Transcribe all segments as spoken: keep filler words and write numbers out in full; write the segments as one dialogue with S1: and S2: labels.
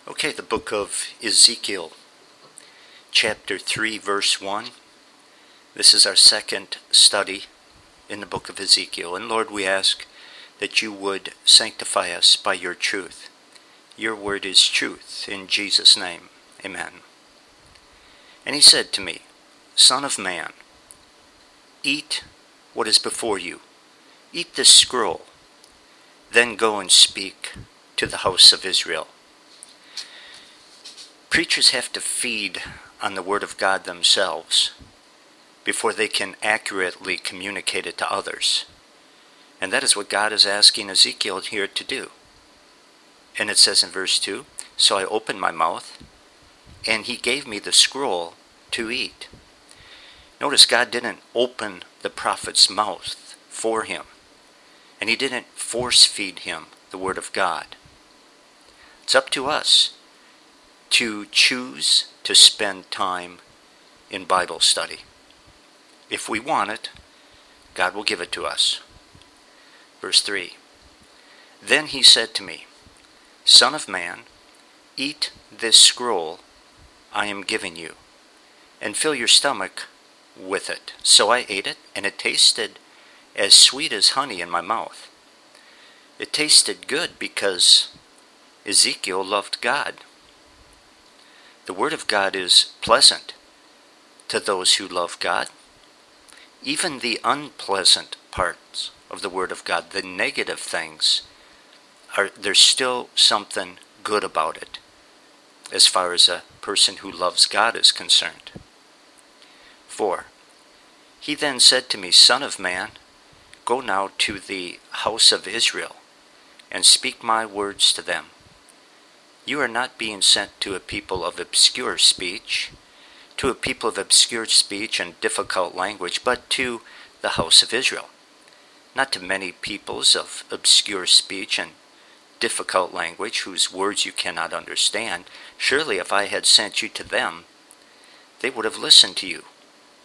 S1: Okay, the book of Ezekiel, chapter three, verse one. This is our second study in the book of Ezekiel. And Lord, we ask that you would sanctify us by your truth. Your word is truth. In Jesus' name, amen. And he said to me, Son of man, eat what is before you. Eat this scroll. Then go and speak to the house of Israel. Preachers have to feed on the Word of God themselves before they can accurately communicate it to others. And that is what God is asking Ezekiel here to do. And it says in verse two, So I opened my mouth, and he gave me the scroll to eat. Notice God didn't open the prophet's mouth for him, and he didn't force feed him the Word of God. It's up to us to choose to spend time in Bible study. If we want it, God will give it to us. Verse three, Then he said to me, Son of man, eat this scroll I am giving you, and fill your stomach with it. So I ate it, and it tasted as sweet as honey in my mouth. It tasted good because Ezekiel loved God. The Word of God is pleasant to those who love God. Even the unpleasant parts of the Word of God, the negative things, are there's still something good about it as far as a person who loves God is concerned. Four, He then said to me, Son of man, go now to the house of Israel and speak my words to them. You are not being sent to a people of obscure speech, to a people of obscure speech and difficult language, but to the house of Israel. Not to many peoples of obscure speech and difficult language whose words you cannot understand. Surely if I had sent you to them, they would have listened to you.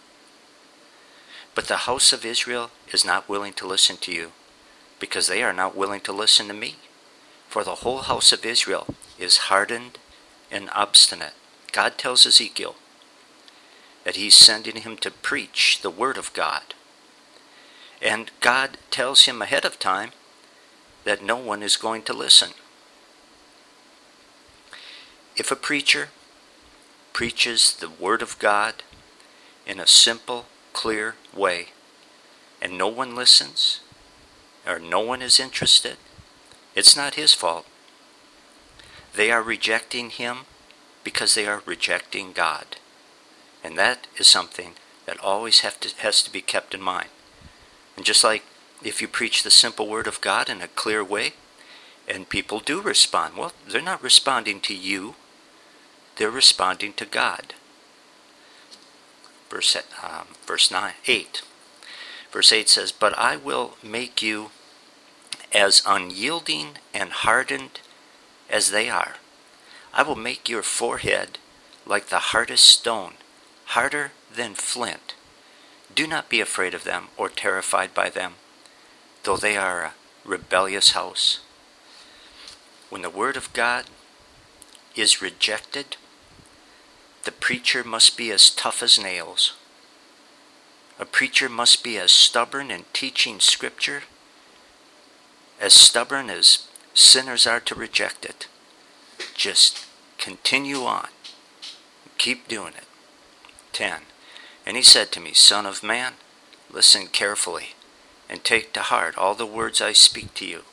S1: But the house of Israel is not willing to listen to you, because they are not willing to listen to me. For the whole house of Israel is hardened and obstinate. God tells Ezekiel that he's sending him to preach the Word of God. And God tells him ahead of time that no one is going to listen. If a preacher preaches the Word of God in a simple, clear way, and no one listens, or no one is interested, it's not his fault. They are rejecting him because they are rejecting God. And that is something that always have to, has to be kept in mind. And just like if you preach the simple Word of God in a clear way, and people do respond, well, they're not responding to you, they're responding to God. Verse, um, verse nine, eight. Verse eight says, But I will make you as unyielding and hardened as they are. I will make your forehead like the hardest stone, harder than flint. Do not be afraid of them or terrified by them, though they are a rebellious house. When the Word of God is rejected, the preacher must be as tough as nails. A preacher must be as stubborn in teaching Scripture, as stubborn as sinners are to reject it. Just continue on. Keep doing it. ten. And he said to me, Son of man, listen carefully, and take to heart all the words I speak to you.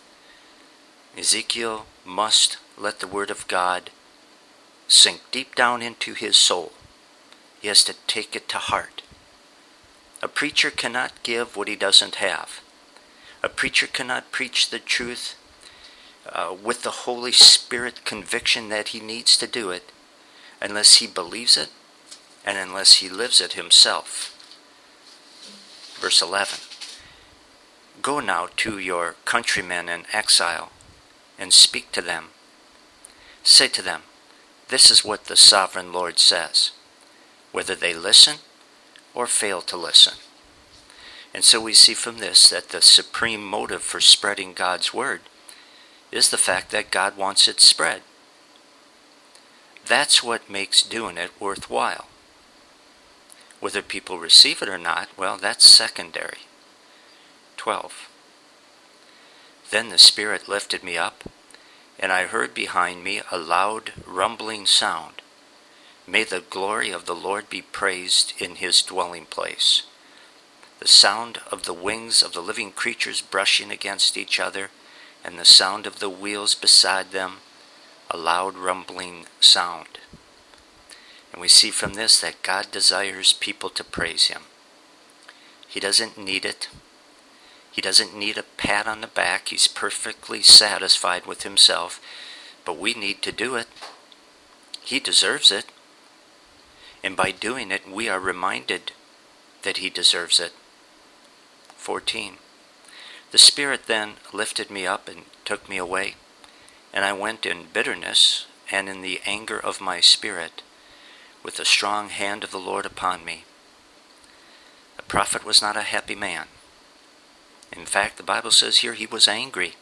S1: Ezekiel must let the Word of God sink deep down into his soul. He has to take it to heart. A preacher cannot give what he doesn't have. A preacher cannot preach the truth uh, with the Holy Spirit conviction that he needs to do it unless he believes it and unless he lives it himself. Verse eleven. Go now to your countrymen in exile and speak to them. Say to them, This is what the sovereign Lord says, whether they listen or fail to listen. And so we see from this that the supreme motive for spreading God's Word is the fact that God wants it spread. That's what makes doing it worthwhile. Whether people receive it or not, well, that's secondary. twelve. Then the Spirit lifted me up, and I heard behind me a loud rumbling sound. May the glory of the Lord be praised in his dwelling place. The sound of the wings of the living creatures brushing against each other, and the sound of the wheels beside them, a loud rumbling sound. And we see from this that God desires people to praise him. He doesn't need it. He doesn't need a pat on the back. He's perfectly satisfied with himself. But we need to do it. He deserves it. And by doing it, we are reminded that he deserves it. fourteen. The Spirit then lifted me up and took me away, and I went in bitterness and in the anger of my spirit, with the strong hand of the Lord upon me. The prophet was not a happy man. In fact, the Bible says here he was angry.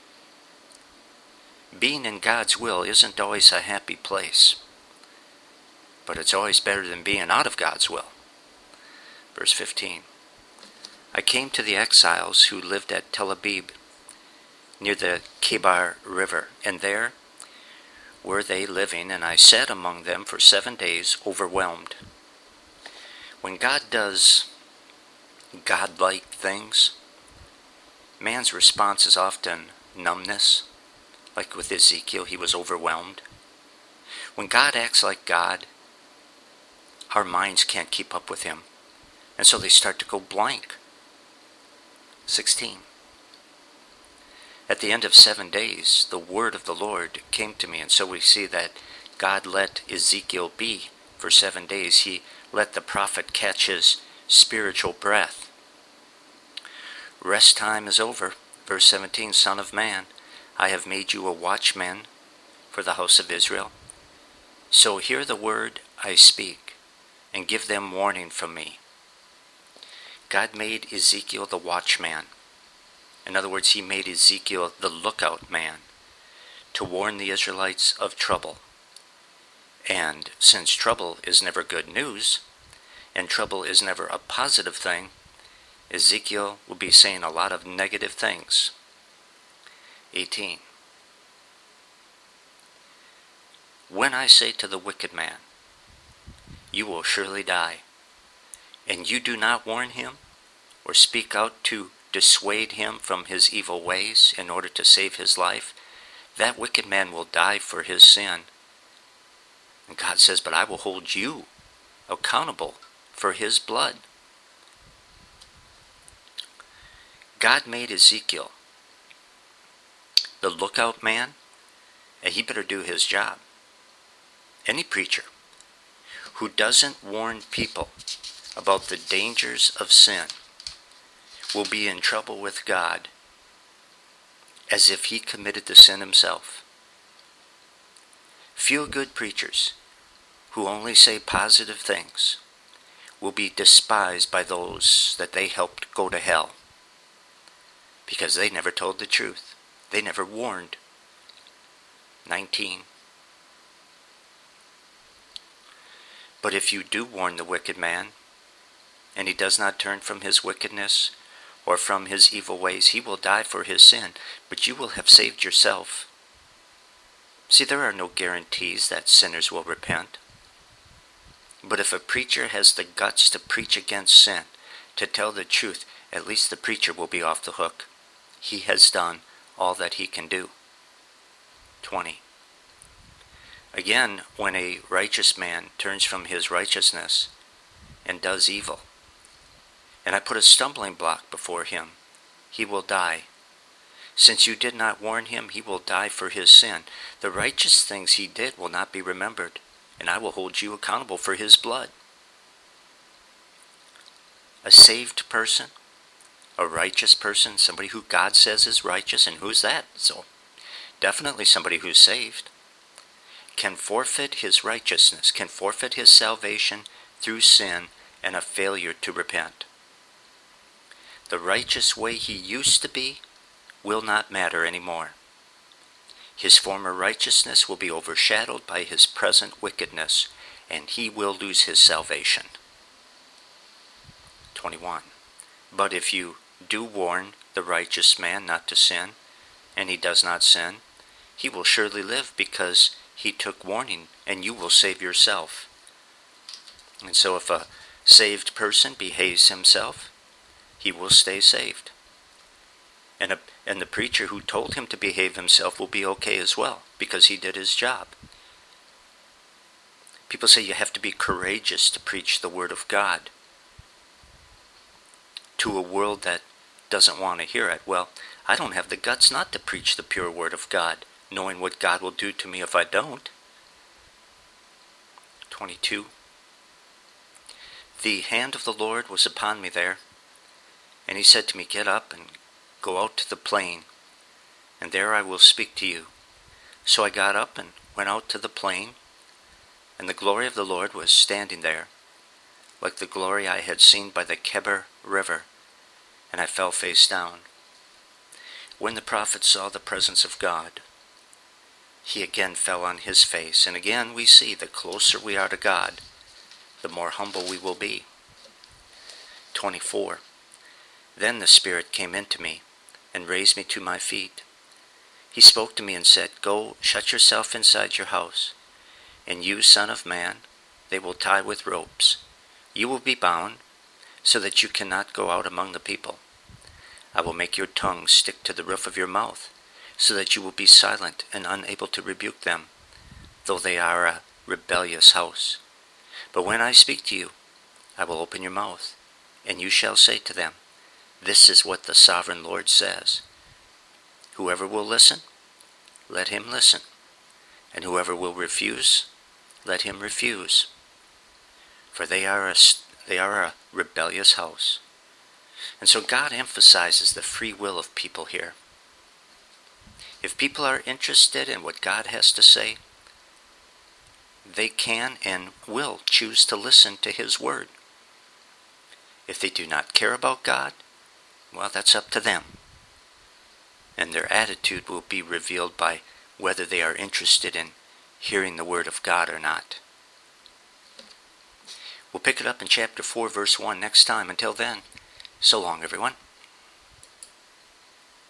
S1: Being in God's will isn't always a happy place, but it's always better than being out of God's will. Verse fifteen. I came to the exiles who lived at Tel Abib, near the Kebar River, and there were they living, and I sat among them for seven days, overwhelmed. When God does godlike things, man's response is often numbness. Like with Ezekiel, he was overwhelmed. When God acts like God, our minds can't keep up with him, and so they start to go blank. sixteen. At the end of seven days, the word of the Lord came to me, and so we see that God let Ezekiel be for seven days. He let the prophet catch his spiritual breath. Rest time is over. Verse seventeen, Son of man, I have made you a watchman for the house of Israel. So hear the word I speak, and give them warning from me. God made Ezekiel the watchman. In other words, he made Ezekiel the lookout man to warn the Israelites of trouble. And since trouble is never good news, and trouble is never a positive thing, Ezekiel will be saying a lot of negative things. eighteen. When I say to the wicked man, you will surely die, and you do not warn him, or speak out to dissuade him from his evil ways in order to save his life, that wicked man will die for his sin. And God says, but I will hold you accountable for his blood. God made Ezekiel the lookout man, and he better do his job. Any preacher who doesn't warn people about the dangers of sin will be in trouble with God as if he committed the sin himself. Feel-good preachers who only say positive things will be despised by those that they helped go to hell because they never told the truth. They never warned. nineteen. But if you do warn the wicked man, and he does not turn from his wickedness or from his evil ways, he will die for his sin, but you will have saved yourself. See, there are no guarantees that sinners will repent. But if a preacher has the guts to preach against sin, to tell the truth, at least the preacher will be off the hook. He has done all that he can do. twenty. Again, when a righteous man turns from his righteousness and does evil, and I put a stumbling block before him, he will die. Since you did not warn him, he will die for his sin. The righteous things he did will not be remembered, and I will hold you accountable for his blood. A saved person, a righteous person, somebody who God says is righteous, and who's that? So, definitely somebody who's saved, can forfeit his righteousness, can forfeit his salvation through sin and a failure to repent. The righteous way he used to be will not matter anymore. His former righteousness will be overshadowed by his present wickedness, and he will lose his salvation. twenty-one. But if you do warn the righteous man not to sin, and he does not sin, he will surely live because he took warning, and you will save yourself. And so if a saved person behaves himself, he will stay saved. And, a, and the preacher who told him to behave himself will be okay as well, because he did his job. People say you have to be courageous to preach the Word of God to a world that doesn't want to hear it. Well, I don't have the guts not to preach the pure Word of God, knowing what God will do to me if I don't. twenty-two. The hand of the Lord was upon me there, and he said to me, get up and go out to the plain, and there I will speak to you. So I got up and went out to the plain, and the glory of the Lord was standing there, like the glory I had seen by the Kebar River, and I fell face down. When the prophet saw the presence of God, he again fell on his face, and again we see the closer we are to God, the more humble we will be. twenty-four. Then the Spirit came into me and raised me to my feet. He spoke to me and said, go, shut yourself inside your house, and you, son of man, they will tie with ropes. You will be bound, so that you cannot go out among the people. I will make your tongue stick to the roof of your mouth, so that you will be silent and unable to rebuke them, though they are a rebellious house. But when I speak to you, I will open your mouth, and you shall say to them, this is what the sovereign Lord says. Whoever will listen, let him listen, and whoever will refuse, let him refuse. For they are a, they are a rebellious house. And so God emphasizes the free will of people here. If people are interested in what God has to say, they can and will choose to listen to his word. If they do not care about God, well, that's up to them. And their attitude will be revealed by whether they are interested in hearing the word of God or not. We'll pick it up in chapter four, verse one next time. Until then, so long, everyone.